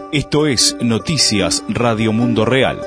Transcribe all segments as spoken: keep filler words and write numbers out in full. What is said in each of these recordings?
Esto es Noticias Radio Mundo Real.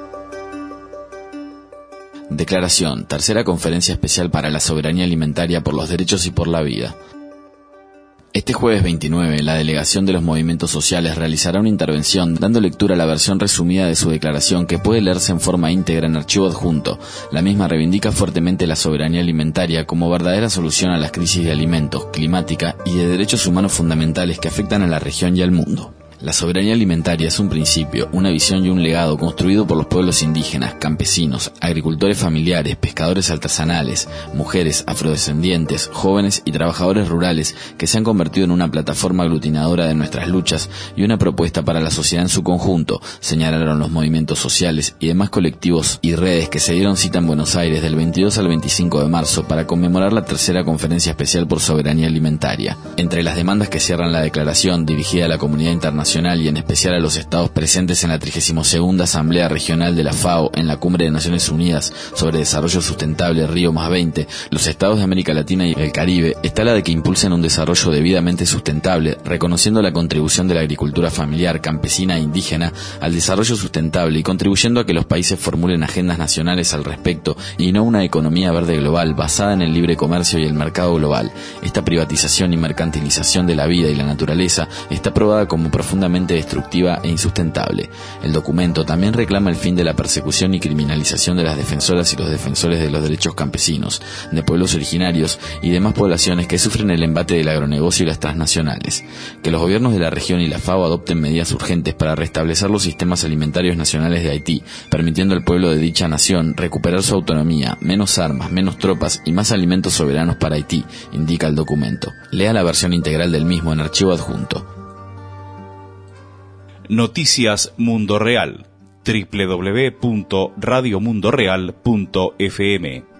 Declaración, tercera conferencia especial para la soberanía alimentaria por los derechos y por la vida. Este jueves veintinueve, la delegación de los movimientos sociales realizará una intervención dando lectura a la versión resumida de su declaración que puede leerse en forma íntegra en archivo adjunto. La misma reivindica fuertemente la soberanía alimentaria como verdadera solución a las crisis de alimentos, climática y de derechos humanos fundamentales que afectan a la región y al mundo. La soberanía alimentaria es un principio, una visión y un legado construido por los pueblos indígenas, campesinos, agricultores familiares, pescadores artesanales, mujeres, afrodescendientes, jóvenes y trabajadores rurales que se han convertido en una plataforma aglutinadora de nuestras luchas y una propuesta para la sociedad en su conjunto, señalaron los movimientos sociales y demás colectivos y redes que se dieron cita en Buenos Aires del veintidós al veinticinco de marzo para conmemorar la tercera conferencia especial por soberanía alimentaria. Entre las demandas que cierran la declaración dirigida a la comunidad internacional y en especial a los estados presentes en la trigésima segunda Asamblea Regional de la FAO en la Cumbre de Naciones Unidas sobre Desarrollo Sustentable Río más veinte, los estados de América Latina y el Caribe, está la de que impulsen un desarrollo debidamente sustentable, reconociendo la contribución de la agricultura familiar, campesina e indígena al desarrollo sustentable y contribuyendo a que los países formulen agendas nacionales al respecto y no una economía verde global basada en el libre comercio y el mercado global. Esta privatización y mercantilización de la vida y la naturaleza está probada como profundamente destructiva e insustentable. El documento también reclama el fin de la persecución y criminalización de las defensoras y los defensores de los derechos campesinos, de pueblos originarios y demás poblaciones que sufren el embate del agronegocio y las transnacionales. Que los gobiernos de la región y la FAO adopten medidas urgentes para restablecer los sistemas alimentarios nacionales de Haití, permitiendo al pueblo de dicha nación recuperar su autonomía, menos armas, menos tropas y más alimentos soberanos para Haití, indica el documento. Lea la versión integral del mismo en archivo adjunto. Noticias Mundo Real, doble u doble u doble u punto radio mundo real punto f m.